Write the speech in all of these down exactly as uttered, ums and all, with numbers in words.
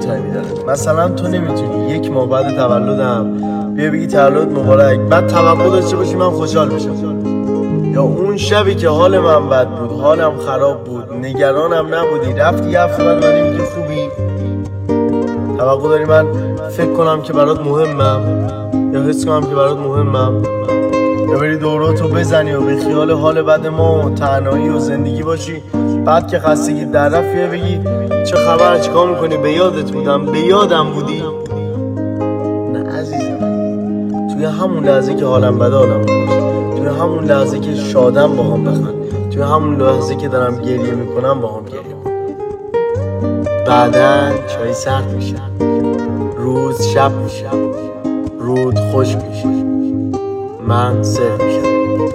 قشنگی داره. مثلا تو نمیتونی یک ماه بعد تولدم بیا بگی تولد مبارک، بعد توقع داشته باشی من خوشحال بشم. یا اون شبی که حال من بد بود، حالم خراب بود، نگرانم نبودی، رفتی یه هفته بعد من نمیگی خوبی، توقع داری من فکر کنم که برات مهمم یا حس کنم که برات مهمم، یا بری دوراتو بزنی و به خیال حال بد ما و تنهایی و زندگی باشی، بعد که خستگی در رفت بگی چه خبر، چیکار میکنی، به یادت بودم، به یادم بودی. نه عزیزم، توی همون لحظه که حالم بده حالم خوبه، توی همون لحظه که شادم با هم بخند، توی همون لحظه که دارم گریه میکنم با هم گریه میکنم. بعدن چای سرد میشه، روز شب میشه، رود خوش میشه، من سر میشم.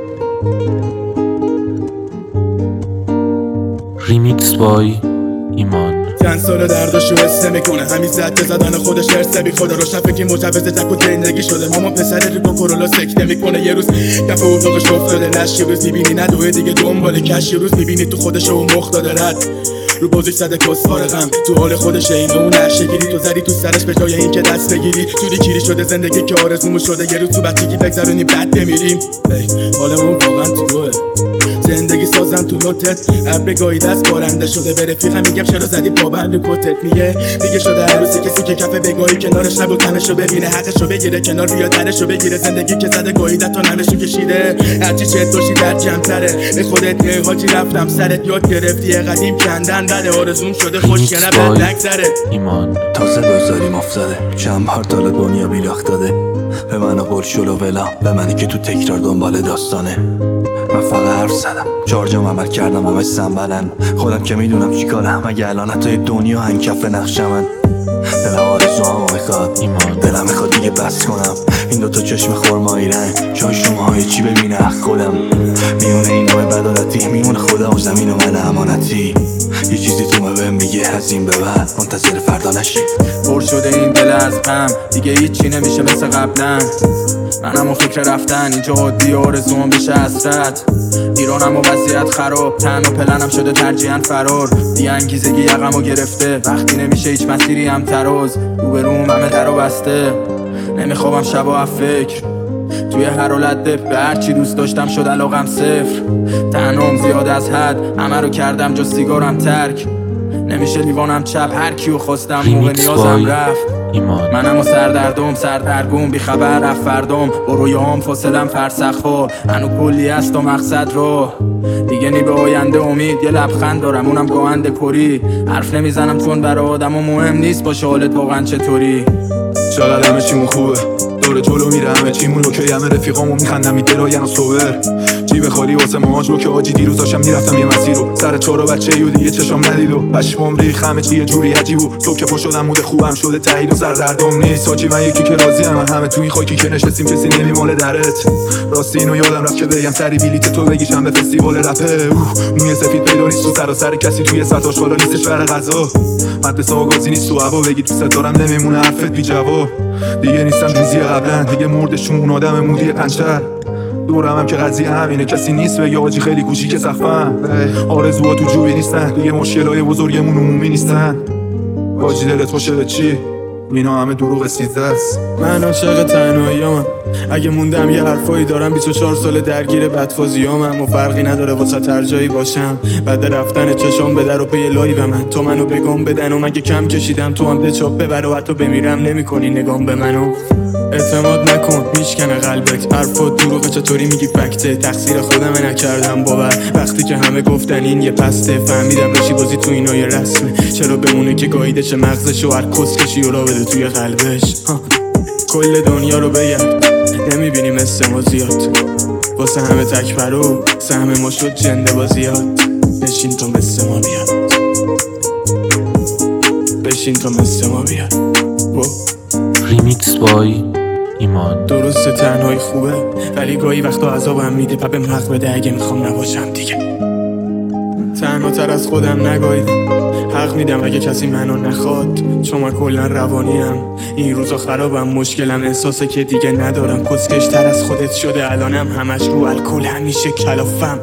ریمیکس بای ایمان. چند سال درداشو حس نمیکنه، همین زد به زدن خودش هرس بی خدا روشن فکر مجوز جک و زندگی شده. ماما پسر ریگو کرولا سکته میکنه، یه روز کف اتاقش افتاده لش، یه روز میبینی ندوه دیگه دنبال کش، یه روز میبینی تو خودش و مخ داده رد رو بازش زده کسفار غم، تو حال خودش اینو اون نشگیری، تو زدی تو سرش به جای این که دست بگیری، جوری کیری شده زندگی که آرزومو شده، یه روز تو بچگی بگذرونی بعد بمیریم. حالمون واقعا تو روه، زندگی سازم تو لوتت، ابر گاهی دست بارنده شده، به رفیقم میگم چرا زدی پابند کتت، میگه دیگه شده عروسی کسی که کف بگاهی کنارش نبود تنشو ببینه، حقشو بگیره کنار بیا درشو بگیره، زندگی که زده گاهی تا نمشو کشیده، هرچی چت باشی در جمع‌تره، به خودت یه حاجی رفتم سرت یاد گرفتی قدیم کندن بله، آرزوم شده خوشگله بعد نگذره ایمان. تازه بذاریم افتاده، چند بار تالا دنیا بیلاخ داده به من و برشول و ولا، به منی که تو تکرار دنبال داستانه. من فقط حرف زدم، چهار جام عمل کردم همه سنبلن، خودم که میدونم چی کارم، مگه الان حتی دنیا هنگ کف نقشمن. دلم آرزوامو میخواد ایمان، دلم میخواد دیگه بس کنم، این دوتا چشم خرمایی رنگ جای شماهای چی ببینه خودم، میونه این نوع بدالتی، میونه خدا و زمین و من امانتی، یه چیزی تو من بهم میگه از این به بعد منتظر فردا نشی. پر شده این دل از غم، دیگه هیچی نمیشه مثل قبلا، منم و فکر رفتن اینجا عادی، آرزوام بشه حسرت، ایرانم و وضعیت خراب، تن و پلنم شده ترجیحاً فرار، بی انگیزگی یقمو گرفته، وقتی نمیشه هیچ مسیری هم تراز، رو به روم همه در و بسته، نمیخوابم شبا از فکر، توی هر حالت به هر چی دوست داشتم شد علاقم صفر، تنهام زیاد از حد، همه رو کردم جز سیگارم ترک، نمیشه لیوانم چپ، هر کیو خواستم موقع نیازم رفت ایمان. منم و سردردم سردرگم بی خبر رفت فردم، با رویام فاصلم فرسخا، هنو کلی است و مقصد رو دیگه نی به آینده امید، یه لبخند دارم اونم گاهنده کری، حرف نمیزنم چون برای آدم و مهم نیست باشه حالت واقعا چطوری. چقدر همه چیمون خوبه، دور جلو میره همه چیمون اوکی، همه رفیقامو میخندم میدلاین و صبر، جیب خالی واسه ماهاج رو که آجی دیروز داشتم میرفتم یه مسیر رو، سر چهار و بچه یو دیگه چشام ندید و پشمام ریخ، همه چی یه جوری عجیب و صبح که پا شدم مود خوبم شده تایید و سردردم نیست حاجی، من یکی که راضی ام، همه تو این خاکی که نشستیم کسی نمیماله درت، راستی اینو یادم رفت که بگم سری بلیت تو بگیشم به فستیوال رپه، موی سفید پیدا نیست تو سر و سر کسی توی سطح آشغالا نیستش برای غذا، مدرسه آگازی نیست تو هوا، بگی تو ستارم نمیمونه حرفت بی جواب، دیگه نیستم جوزی قبلا، دیگه مردشون اون آدم مودی پنچر، دورم هم که قضیه همینه، کسی نیست بگه آجی خیلی کوچیک سقفم، آرزوها تو جوبی نیستن، دیگه مشکلای بزرگمون عمومی نیستن، آجی دلت خوشه به چی؟ اینا همه دروغ سیزده است. من عاشق تنهاییام، اگه موندم یه حرفایی دارم، بیست و چهار سال درگیر بدفازیامم و فرقی نداره واسه هر جایی باشم، بعد رفتن چشام به در و پی لای به من، تو منو بگم بدن و مگه کم کشیدم، تو هم به چاپ ببر و حتی بمیرم نمی‌کنی نگام به منو، اعتماد نکن میشکنه قلبت، حرفات دروغه چطوری میگی فکته، تقصیر خودمه نکردم باور، وقتی که همه گفتن این یه پسته، فهمیدم رشی بازی تو اینا یه رسمه، چرا بمونه که گاییدش مغزش و هر کس کشی و را بده توی قلبش، کل دنیا رو بگرد نمیبینی مثل ما زیاد، واسه همه تکبرو سهم ما شد جنده بازیاد، بشین تا مثل ما بیاد، بشین تا مثل ما بیاد. ریمیکس بای ایمان. درسته تنهایی خوبه ولی گاهی وقتا عذابم میده، پا بهم حق بده اگه میخوام نباشم دیگه، تنها تر از خودم نگاهیدم، حق میدم اگه کسی منو نخواد، چون من کلن روانیم، این روزا خرابم، مشکلم احساسه که دیگه ندارم، کسکش تر از خودت شده الانم، همش رو الکل همیشه کلافم.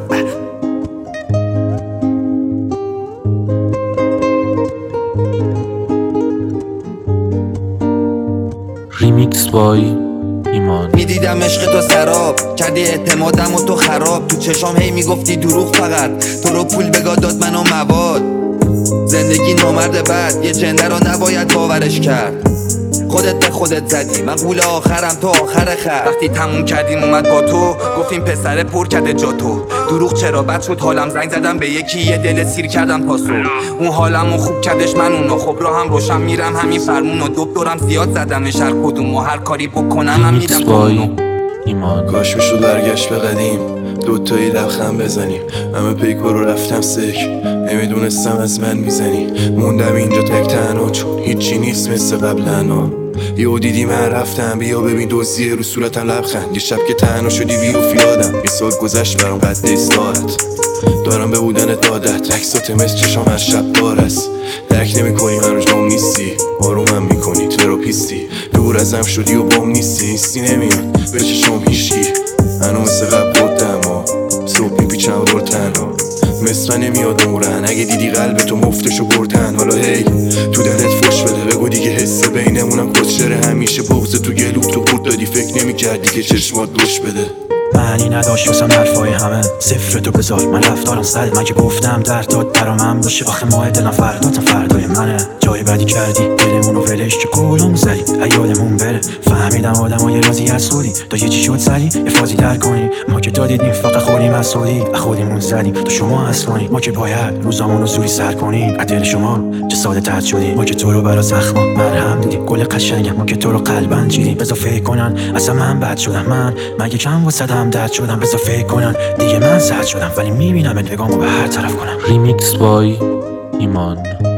ریمیکس بای ایمان. میدیدم عشق تو سراب کردی اعتمادم و تو خراب، تو چشام هی میگفتی دروغ فقط، تو رو پول بگاه داد منو مواد. زندگی نامرد بد یه جنده رو نباید باورش کرد، خودت به خودت زدی من قول آخرم تو آخر خر. وقتی تموم کردیم اومد با تو گفتیم پسر پر کرده جا تو، دروغ چرا بد شد حالم، زنگ زدم به یکی یه دل سیر کردم پاسو، اون حالمو خوب کردش من اونو، خب را هم روشن میرم همین فرمونو، دکترم زیاد زدمش هر کدوم و هر کاری بکنم هم ریمیکس میدم بای اونو. ایمان. کاش میشد برگشت به قدیم، دوتایی لبخند بزنیم، همه پیکو رو رفتم سک، نمیدونستم از من میزنی، موندم اینجا تک تنها چون هیچی نیست مثل قبلنا. یهو دیدی من رفتم، بیا ببین دوزیه رو صورتم لبخند، یه شب که تنها شدی بیوف یادم، یه سال گذشت برام قد استارت، دارم به بودن دادت، عکسات مثل چشام هر شب بار است، درک نمی کنی هنوز جام نیستی، آرومم میکنی تراپیستی، دور ازم شدی و بام نیستی، نیستی نمیاد به چشام هیشگی، هنوز مثل قبل بودم و صبح میپیچم دور تنها، مثل نمیاد عمرن، اگه دیدی قلب تو مفتشو بردن، حالا هی تو دلت فش بده بگو دیگه حس بینمونم کسچره، همیشه بغض تو گلو تو بود دادی، فکر نمی کردی که چشمات دوش بده. معنی نداشت واسم حرفای همه، صفر تو بذار من رفتارم صد، من که گفتم در داد برا من باشه، آخه ماه دلم فرداتم فردای منه، جای بدی کردی دلمونو ولش که کلم زدی ایادمون بره، فهمیدم آدم های رازی از سودی، تا یه چی شد سری یه فازی در کنی، ما که دادیدیم فقط خوریم از سودی، خودمون زدیم تا شما از کنی، ما که باید روزامونو زوری سر کنیم، از دل شما چه ساده تر شدی، ما که تو رو برا زخما مرهم دیدیم، گل قشنگم ما که تو رو قلبن چیدیم، بذار فکر کنن اصلا من بد شدم، من مگه کم واسدم درد شدم، بذار فکر کنن دیگه من سرد شدم، ولی میبینم نگامو به هر طرف کنم. ریمیکس بای ایمان.